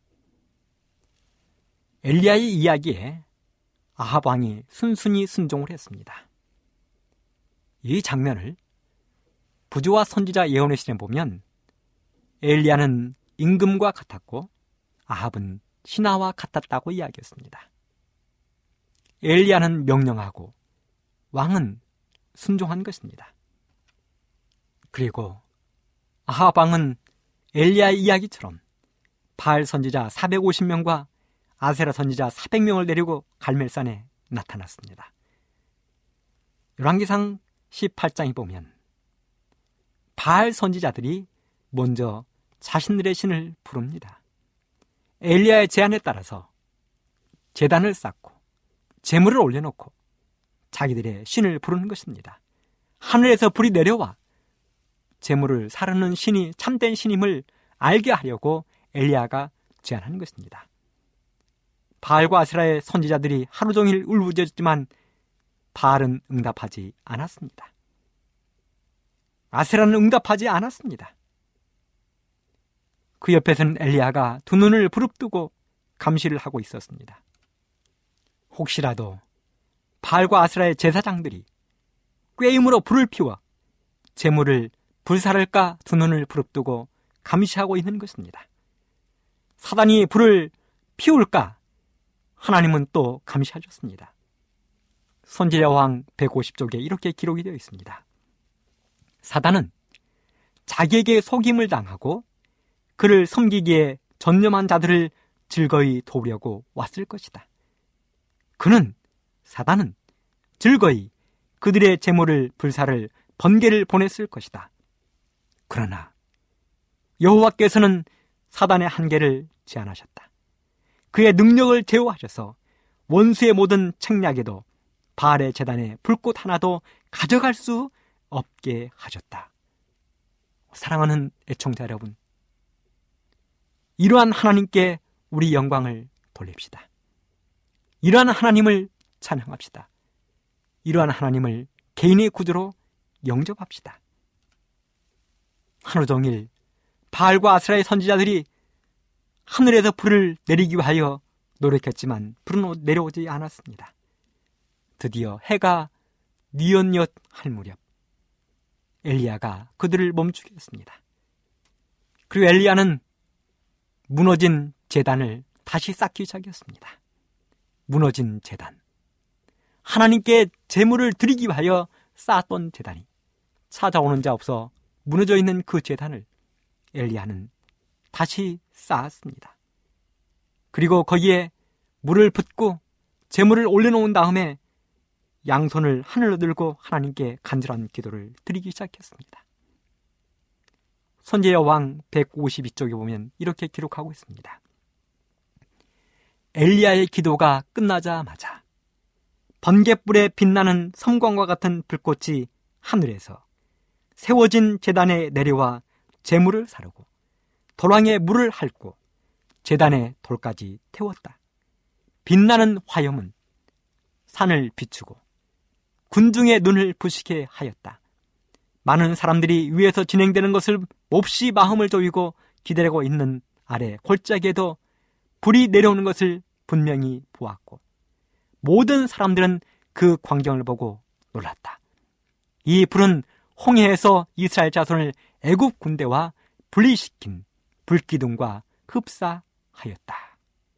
엘리야의 이야기에 아합 왕이 순순히 순종을 했습니다. 이 장면을 부조와 선지자 예언의 시에 보면 엘리야는 임금과 같았고 아합은 신하와 같았다고 이야기했습니다. 엘리야는 명령하고 왕은 순종한 것입니다. 그리고 아합 왕은 엘리야의 이야기처럼 바알 선지자 사백오십 명과 아세라 선지자 사백 명을 데리고 갈멜산에 나타났습니다. 열왕기상 십팔 장에 보면 바알 선지자들이 먼저 자신들의 신을 부릅니다. 엘리야의 제안에 따라서 제단을 쌓고 제물을 올려놓고 자기들의 신을 부르는 것입니다. 하늘에서 불이 내려와 제물을 사르는 신이 참된 신임을 알게 하려고 엘리야가 제안하는 것입니다. 바알과 아세라의 선지자들이 하루 종일 울부짖었지만 바알은 응답하지 않았습니다. 아세라는 응답하지 않았습니다. 그 옆에서는 엘리야가 두 눈을 부릅뜨고 감시를 하고 있었습니다. 혹시라도 바알과 아스라의 제사장들이 꾀임으로 불을 피워 제물을 불살을까 두 눈을 부릅뜨고 감시하고 있는 것입니다. 사단이 불을 피울까 하나님은 또 감시하셨습니다. 선지자왕 백오십 쪽에 이렇게 기록이 되어 있습니다. 사단은 자기에게 속임을 당하고 그를 섬기기에 전념한 자들을 즐거이 도우려고 왔을 것이다. 그는, 사단은 즐거이 그들의 제물을 불사를 번개를 보냈을 것이다. 그러나 여호와께서는 사단의 한계를 제한하셨다. 그의 능력을 제어하셔서 원수의 모든 책략에도 바알의 제단에 불꽃 하나도 가져갈 수 없게 하셨다. 사랑하는 애청자 여러분, 이러한 하나님께 우리 영광을 돌립시다. 이러한 하나님을 찬양합시다. 이러한 하나님을 개인의 구주로 영접합시다. 하루 종일 바알과 아스라의 선지자들이 하늘에서 불을 내리기 위하여 노력했지만 불은 내려오지 않았습니다. 드디어 해가 뉘엿뉘엿 할 무렵 엘리야가 그들을 멈추게 했습니다. 그리고 엘리야는 무너진 제단을 다시 쌓기 시작했습니다. 무너진 제단, 하나님께 제물을 드리기 위하여 쌓았던 제단이 찾아오는 자 없어 무너져 있는 그 제단을 엘리야는 다시 쌓았습니다. 그리고 거기에 물을 붓고 제물을 올려놓은 다음에 양손을 하늘로 들고 하나님께 간절한 기도를 드리기 시작했습니다. 선지자왕 백오십이 쪽에 보면 이렇게 기록하고 있습니다. 엘리야의 기도가 끝나자마자 번갯불에 빛나는 섬광과 같은 불꽃이 하늘에서 세워진 제단에 내려와 제물을 사르고 도랑에 물을 핥고 제단의 돌까지 태웠다. 빛나는 화염은 산을 비추고 군중의 눈을 부시게 하였다. 많은 사람들이 위에서 진행되는 것을 몹시 마음을 조이고 기다리고 있는 아래 골짜기에도 불이 내려오는 것을 분명히 보았고 모든 사람들은 그 광경을 보고 놀랐다. 이 불은 홍해에서 이스라엘 자손을 애굽 군대와 분리시킨 불기둥과 흡사하였다.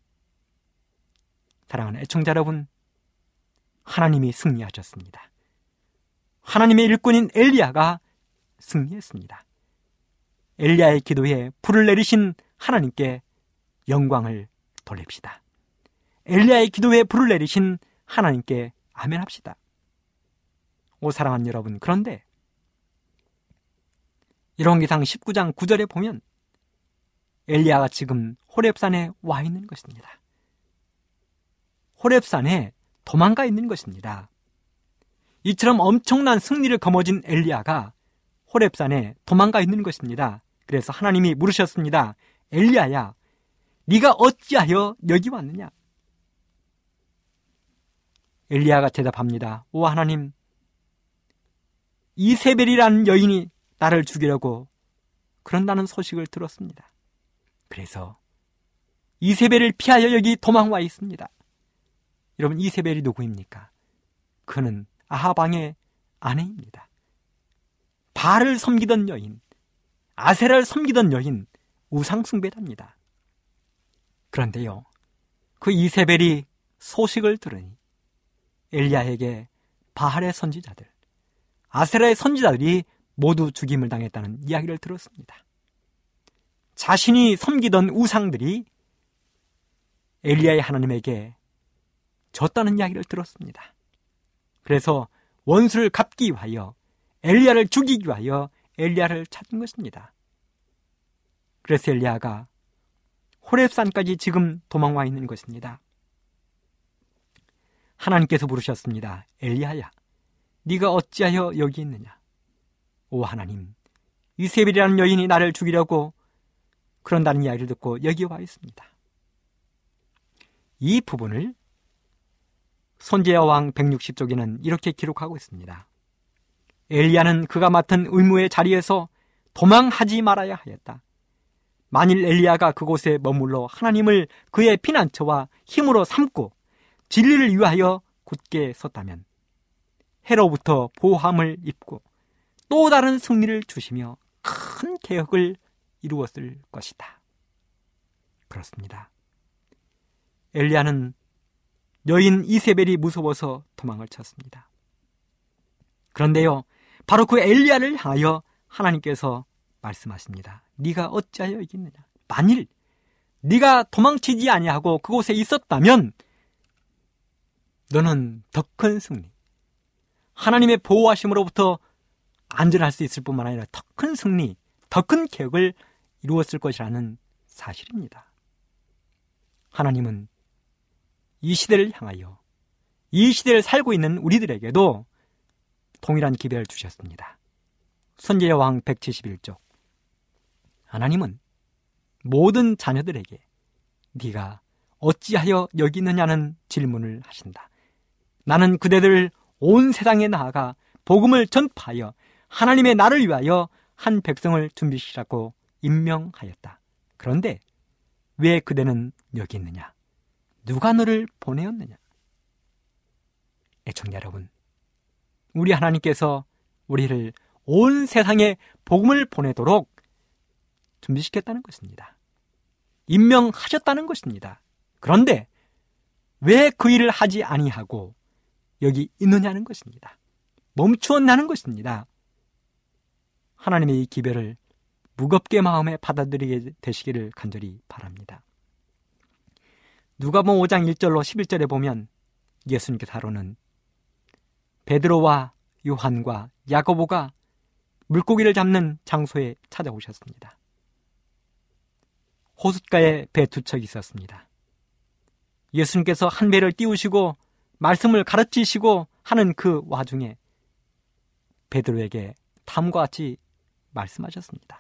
사랑하는 애청자 여러분, 하나님이 승리하셨습니다. 하나님의 일꾼인 엘리야가 승리했습니다. 엘리야의 기도에 불을 내리신 하나님께 영광을 돌립시다. 엘리야의 기도에 불을 내리신 하나님께 아멘합시다. 오 사랑하는 여러분, 그런데 열왕기상 십구 장 구 절에 보면 엘리야가 지금 호렙산에 와 있는 것입니다. 호렙산에 도망가 있는 것입니다. 이처럼 엄청난 승리를 거머쥔 엘리야가 호렙산에 도망가 있는 것입니다. 그래서 하나님이 물으셨습니다. 엘리야야, 네가 어찌하여 여기 왔느냐? 엘리야가 대답합니다. 오 하나님, 이세벨이라는 여인이 나를 죽이려고 그런다는 소식을 들었습니다. 그래서 이세벨을 피하여 여기 도망와 있습니다. 여러분, 이세벨이 누구입니까? 그는 아합 왕의 아내입니다. 바알을 섬기던 여인, 아세라를 섬기던 여인, 우상숭배랍니다. 그런데요, 그 이세벨이 소식을 들으니 엘리야에게 바알의 선지자들, 아세라의 선지자들이 모두 죽임을 당했다는 이야기를 들었습니다. 자신이 섬기던 우상들이 엘리야의 하나님에게 졌다는 이야기를 들었습니다. 그래서 원수를 갚기 위하여, 엘리야를 죽이기 위하여 엘리야를 찾은 것입니다. 그래서 엘리야가 호렙산까지 지금 도망와 있는 것입니다. 하나님께서 부르셨습니다. 엘리야야, 네가 어찌하여 여기 있느냐? 오 하나님, 이세벨이라는 여인이 나를 죽이려고 그런다는 이야기를 듣고 여기 와 있습니다. 이 부분을 선지자왕 백육십 쪽에는 이렇게 기록하고 있습니다. 엘리야는 그가 맡은 의무의 자리에서 도망하지 말아야 하였다. 만일 엘리야가 그곳에 머물러 하나님을 그의 피난처와 힘으로 삼고 진리를 위하여 굳게 섰다면 해로부터 보호함을 입고 또 다른 승리를 주시며 큰 개혁을 이루었을 것이다. 그렇습니다. 엘리야는 여인 이세벨이 무서워서 도망을 쳤습니다. 그런데요, 바로 그 엘리야를 향하여 하나님께서 말씀하십니다. 네가 어찌하여 여기 있느냐? 만일 네가 도망치지 아니하고 그곳에 있었다면 너는 더 큰 승리, 하나님의 보호하심으로부터 안전할 수 있을 뿐만 아니라 더 큰 승리, 더 큰 개혁을 이루었을 것이라는 사실입니다. 하나님은 이 시대를 향하여 이 시대를 살고 있는 우리들에게도 동일한 기회를 주셨습니다. 선지자왕 백칠십일 쪽. 하나님은 모든 자녀들에게 네가 어찌하여 여기 있느냐는 질문을 하신다. 나는 그대들을 온 세상에 나아가 복음을 전파하여 하나님의 나를 위하여 한 백성을 준비시라고 임명하였다. 그런데 왜 그대는 여기 있느냐? 누가 너를 보내었느냐? 애청자 여러분, 우리 하나님께서 우리를 온 세상에 복음을 보내도록 준비시켰다는 것입니다. 임명하셨다는 것입니다. 그런데 왜 그 일을 하지 아니하고 여기 있느냐는 것입니다. 멈추었냐는 것입니다. 하나님의 이 기별을 무겁게 마음에 받아들이게 되시기를 간절히 바랍니다. 누가복음 오 장 일 절로 십일 절에 보면 예수님께서 하루는 베드로와 요한과 야고보가 물고기를 잡는 장소에 찾아오셨습니다. 호숫가에 배 두 척이 있었습니다. 예수님께서 한 배를 띄우시고 말씀을 가르치시고 하는 그 와중에 베드로에게 다음과 같이 말씀하셨습니다.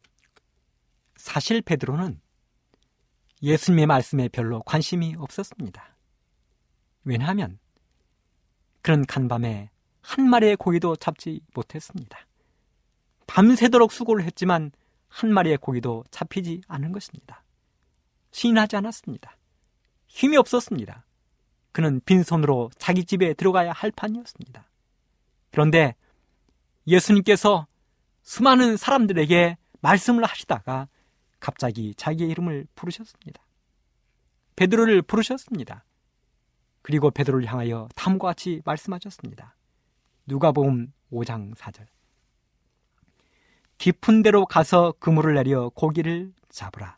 사실 베드로는 예수님의 말씀에 별로 관심이 없었습니다. 왜냐하면 그런 간밤에 한 마리의 고기도 잡지 못했습니다. 밤새도록 수고를 했지만 한 마리의 고기도 잡히지 않은 것입니다. 시인하지 않았습니다. 힘이 없었습니다. 그는 빈손으로 자기 집에 들어가야 할 판이었습니다. 그런데 예수님께서 수많은 사람들에게 말씀을 하시다가 갑자기 자기의 이름을 부르셨습니다. 베드로를 부르셨습니다. 그리고 베드로를 향하여 다음과 같이 말씀하셨습니다. 누가복음 오 장 사 절. 깊은 데로 가서 그물을 내려 고기를 잡으라.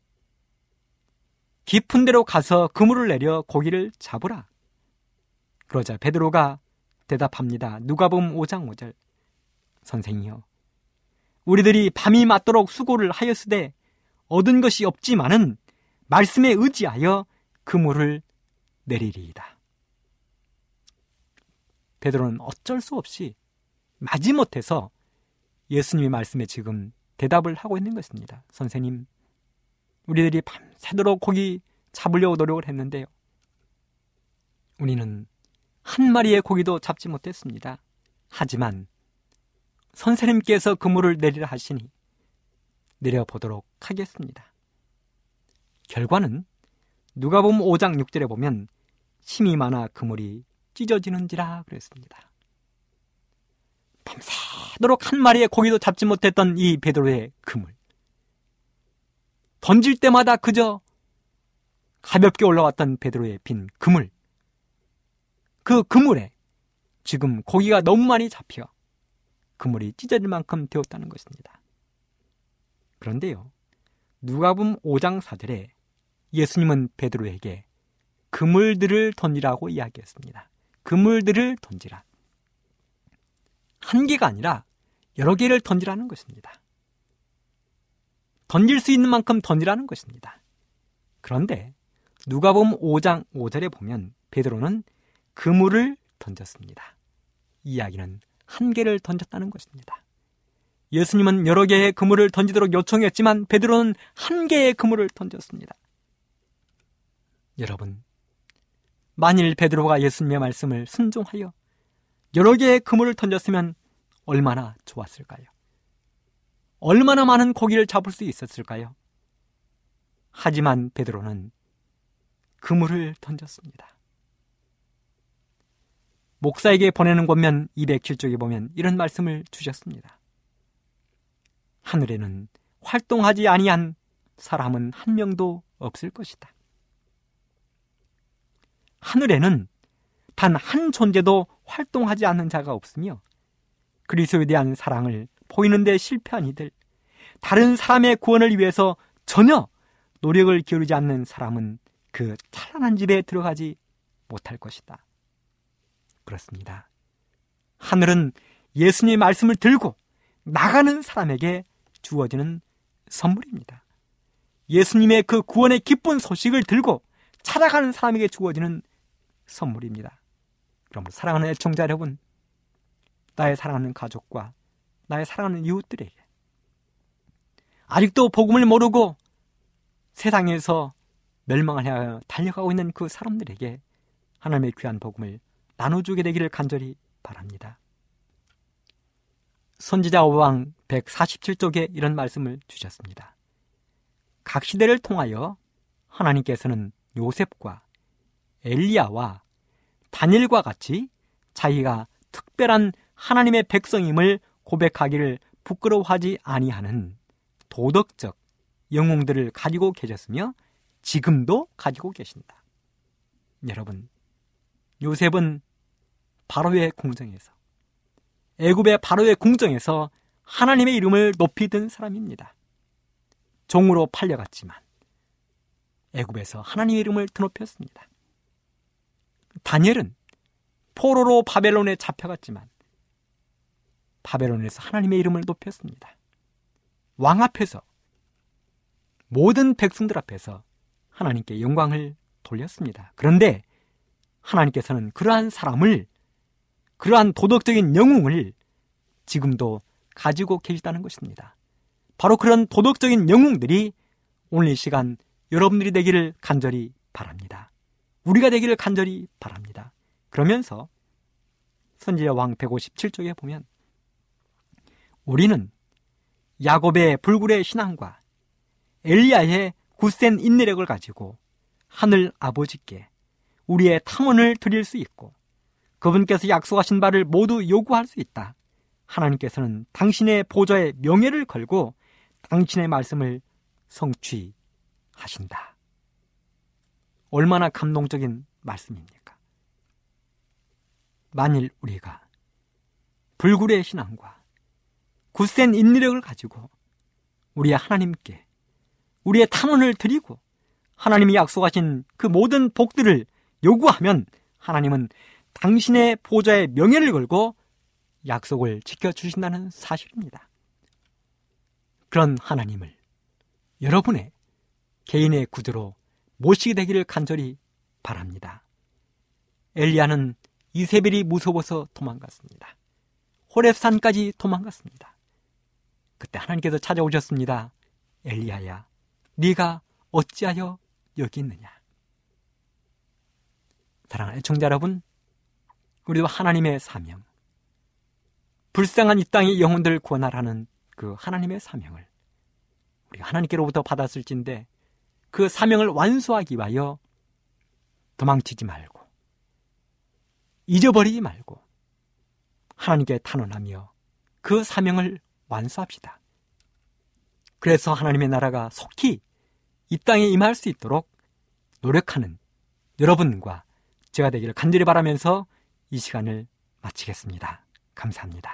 깊은 데로 가서 그물을 내려 고기를 잡으라. 그러자 베드로가 대답합니다. 누가복음 오 장 오 절. 선생이여, 우리들이 밤이 맞도록 수고를 하였으되 얻은 것이 없지만은 말씀에 의지하여 그물을 내리리이다. 베드로는 어쩔 수 없이 마지못해서 예수님의 말씀에 지금 대답을 하고 있는 것입니다. 선생님, 우리들이 밤새도록 고기 잡으려고 노력을 했는데요, 우리는 한 마리의 고기도 잡지 못했습니다. 하지만 선생님께서 그물을 내리라 하시니 내려보도록 하겠습니다. 결과는 누가복음 오 장 육 절에 보면 힘이 많아 그물이 찢어지는지라 그랬습니다. 밤새도록 한 마리의 고기도 잡지 못했던 이 베드로의 그물, 던질 때마다 그저 가볍게 올라왔던 베드로의 빈 그물, 그 그물에 지금 고기가 너무 많이 잡혀 그물이 찢어질 만큼 되었다는 것입니다. 그런데요, 누가복음 오 장 사 절에 예수님은 베드로에게 그물들을 던지라고 이야기했습니다. 그물들을 던지라. 한 개가 아니라 여러 개를 던지라는 것입니다. 던질 수 있는 만큼 던지라는 것입니다. 그런데 누가복음 오 장 오 절에 보면 베드로는 그물을 던졌습니다. 이야기는 한 개를 던졌다는 것입니다. 예수님은 여러 개의 그물을 던지도록 요청했지만 베드로는 한 개의 그물을 던졌습니다. 여러분, 만일 베드로가 예수님의 말씀을 순종하여 여러 개의 그물을 던졌으면 얼마나 좋았을까요? 얼마나 많은 고기를 잡을 수 있었을까요? 하지만 베드로는 그물을 던졌습니다. 목사에게 보내는 권면 이백칠 쪽에 보면 이런 말씀을 주셨습니다. 하늘에는 활동하지 아니한 사람은 한 명도 없을 것이다. 하늘에는 단 한 존재도 활동하지 않는 자가 없으며 그리스도에 대한 사랑을 보이는 데 실패한 이들, 다른 사람의 구원을 위해서 전혀 노력을 기울이지 않는 사람은 그 찬란한 집에 들어가지 못할 것이다. 그렇습니다. 하늘은 예수님의 말씀을 들고 나가는 사람에게 주어지는 선물입니다. 예수님의 그 구원의 기쁜 소식을 들고 찾아가는 사람에게 주어지는 선물입니다. 그러므로 사랑하는 애청자 여러분, 나의 사랑하는 가족과 나의 사랑하는 이웃들에게, 아직도 복음을 모르고 세상에서 멸망을 향하여 달려가고 있는 그 사람들에게 하나님의 귀한 복음을 나눠주게 되기를 간절히 바랍니다. 선지자 오왕 백사십칠 쪽에 이런 말씀을 주셨습니다. 각 시대를 통하여 하나님께서는 요셉과 엘리야와 다니엘과 같이 자기가 특별한 하나님의 백성임을 고백하기를 부끄러워하지 아니하는 도덕적 영웅들을 가지고 계셨으며 지금도 가지고 계신다. 여러분, 요셉은 바로의 궁정에서, 애굽의 바로의 궁정에서 하나님의 이름을 높이 든 사람입니다. 종으로 팔려갔지만 애굽에서 하나님의 이름을 드높였습니다. 다니엘은 포로로 바벨론에 잡혀갔지만 바벨론에서 하나님의 이름을 높였습니다. 왕 앞에서, 모든 백성들 앞에서 하나님께 영광을 돌렸습니다. 그런데 하나님께서는 그러한 사람을, 그러한 도덕적인 영웅을 지금도 가지고 계시다는 것입니다. 바로 그런 도덕적인 영웅들이 오늘 이 시간 여러분들이 되기를 간절히 바랍니다. 우리가 되기를 간절히 바랍니다. 그러면서 선지자 왕 백오십칠 쪽에 보면 우리는 야곱의 불굴의 신앙과 엘리야의 굳센 인내력을 가지고 하늘 아버지께 우리의 탐언을 드릴 수 있고 그분께서 약속하신 바를 모두 요구할 수 있다. 하나님께서는 당신의 보좌에 명예를 걸고 당신의 말씀을 성취하신다. 얼마나 감동적인 말씀입니까? 만일 우리가 불굴의 신앙과 굳센 인내력을 가지고 우리의 하나님께 우리의 탐언을 드리고 하나님이 약속하신 그 모든 복들을 요구하면 하나님은 당신의 보좌에 명예를 걸고 약속을 지켜주신다는 사실입니다. 그런 하나님을 여러분의 개인의 구주로 모시게 되기를 간절히 바랍니다. 엘리야는 이세벨이 무서워서 도망갔습니다. 호렙산까지 도망갔습니다. 그때 하나님께서 찾아오셨습니다. 엘리야야, 네가 어찌하여 여기 있느냐. 사랑하는 애청자 여러분, 우리도 하나님의 사명, 불쌍한 이 땅의 영혼들을 구원하라는 그 하나님의 사명을 우리가 하나님께로부터 받았을진데 그 사명을 완수하기 위하여 도망치지 말고 잊어버리지 말고 하나님께 탄원하며 그 사명을 완수합시다. 그래서 하나님의 나라가 속히 이 땅에 임할 수 있도록 노력하는 여러분과 제가 되기를 간절히 바라면서 이 시간을 마치겠습니다. 감사합니다.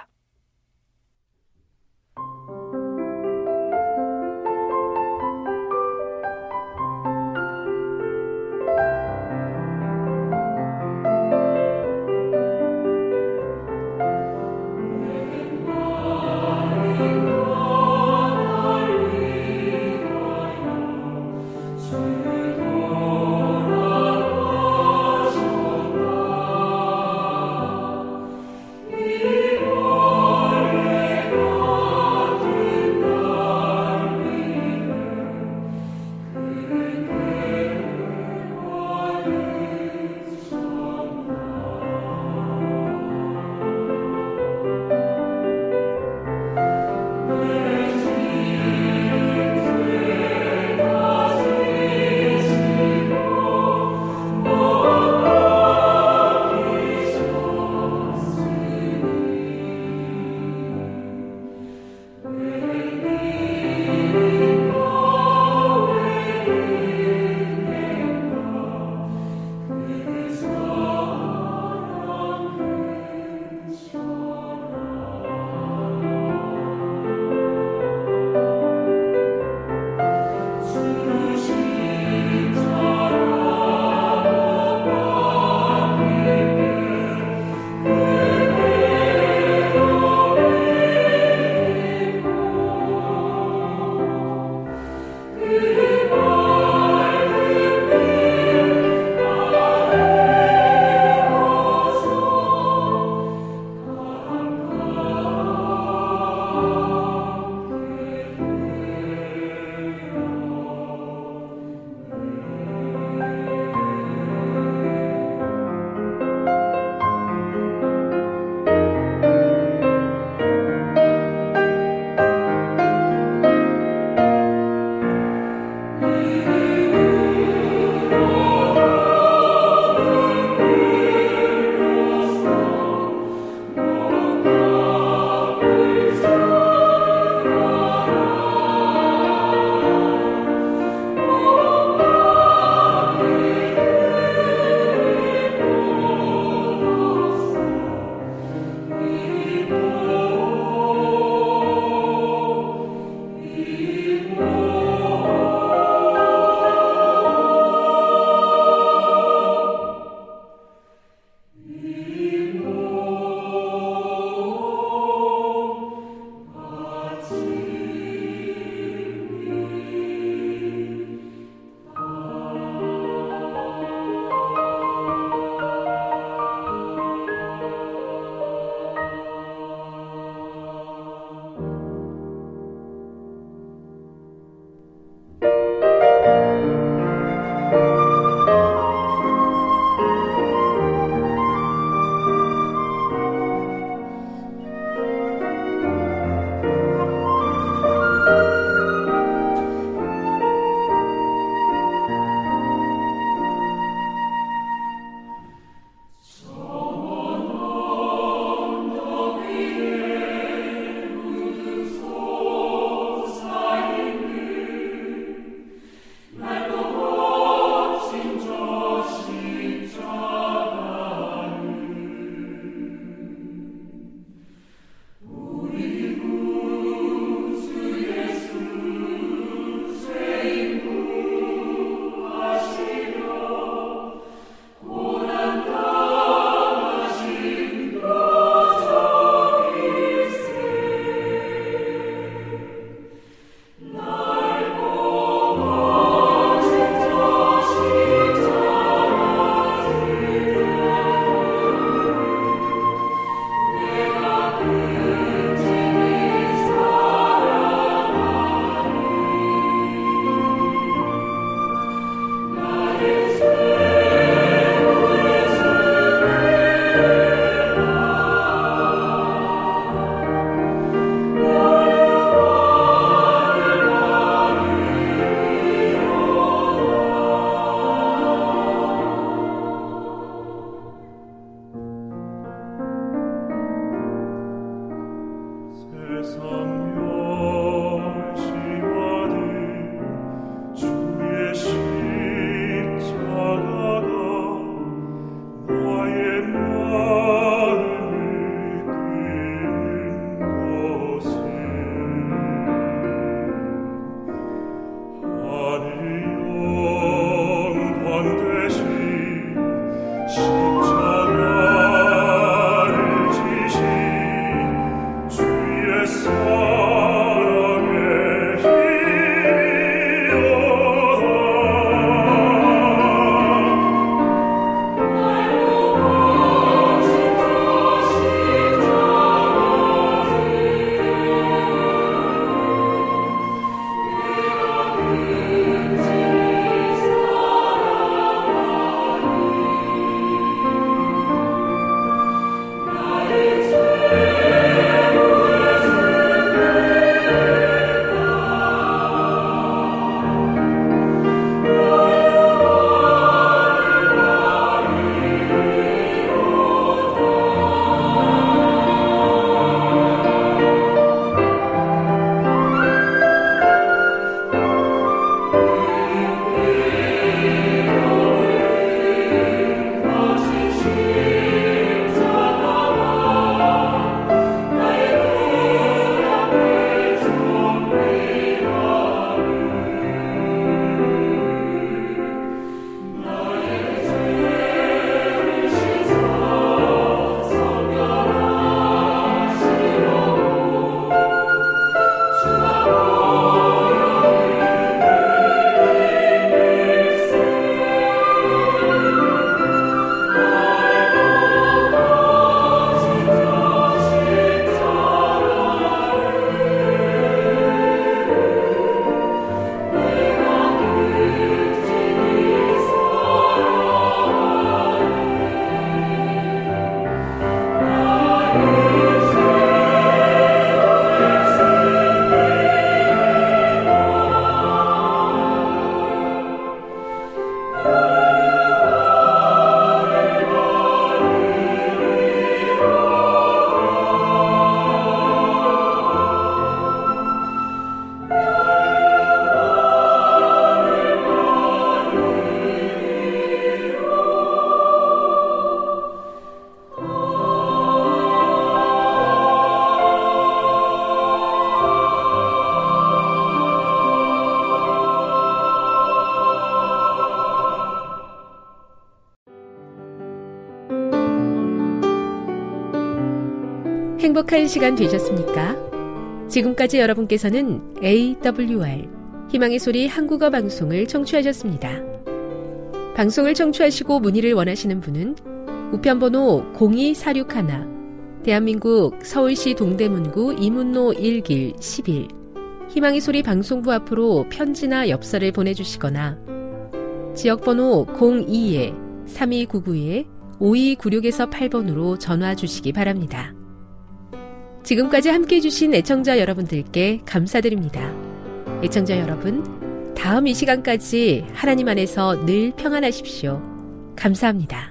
행복한 시간 되셨습니까? 지금까지 여러분께서는 에이더블유알 희망의 소리 한국어 방송을 청취하셨습니다. 방송을 청취하시고 문의를 원하시는 분은 우편번호 공이사육일 대한민국 서울시 동대문구 이문로 일 길 십일 희망의 소리 방송부 앞으로 편지나 엽서를 보내주시거나 지역번호 공이 삼이구구 오이구육에서 팔 번으로 전화 주시기 바랍니다. 지금까지 함께해 주신 애청자 여러분들께 감사드립니다. 애청자 여러분, 다음 이 시간까지 하나님 안에서 늘 평안하십시오. 감사합니다.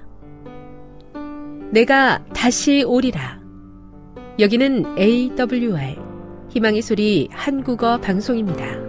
내가 다시 오리라. 여기는 에이더블유알 희망의 소리 한국어 방송입니다.